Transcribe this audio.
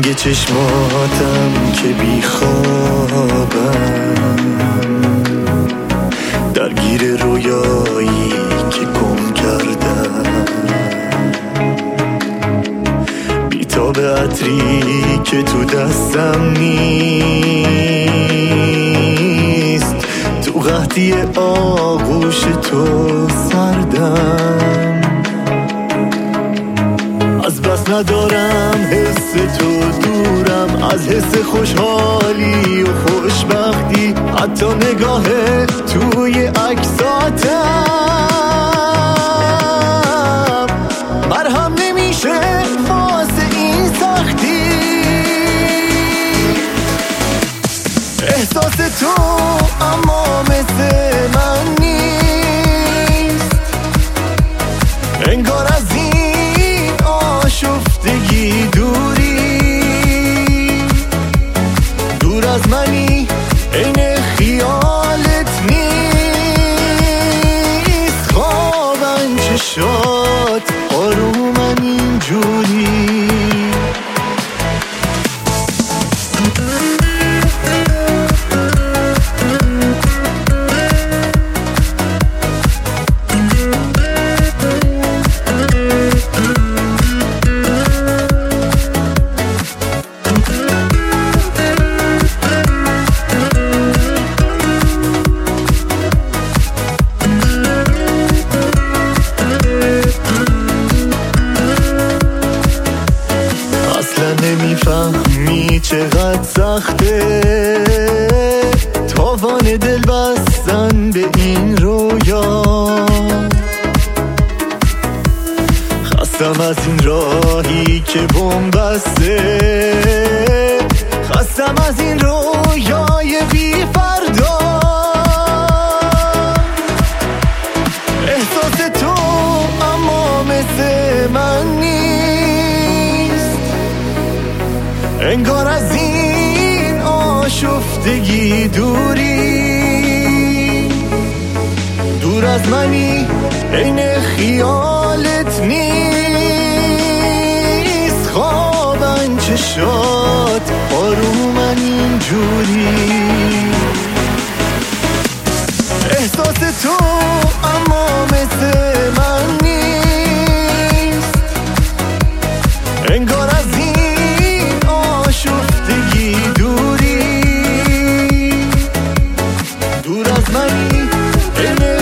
رنگ چشماتم که بی خوابم، درگیر رویایی که گم کردم، بیتاب عطری که تو دستم نیست، تو قحطی آغوش تو سردم، از بس ندارم حس تو دورم، از حس خوشحالی و خوشبختی، حتی نگاه توی عکساتم مرهم نمیشه واسه این سختی. احساس تو اما مثل من نیست، انگار از این آشفتگی دوری، دور از منی عین خیالت نیست، خوابن چشات آرومن اینجوری. نمیفهمی چقدر سخته تاوان دل بستن به این رویا، خستم از این راهی که بن‌بسته، خستم از این رویای بی فردا. احساس تو اما مثل من نیست، انگار از این آشفتگی دوری، دور از منی عین خیالت نیست، خوابن چشات آرومن اینجوری. احساس تو اما مثل من نیست، انگار از این آشفتگی دوری، دور از منی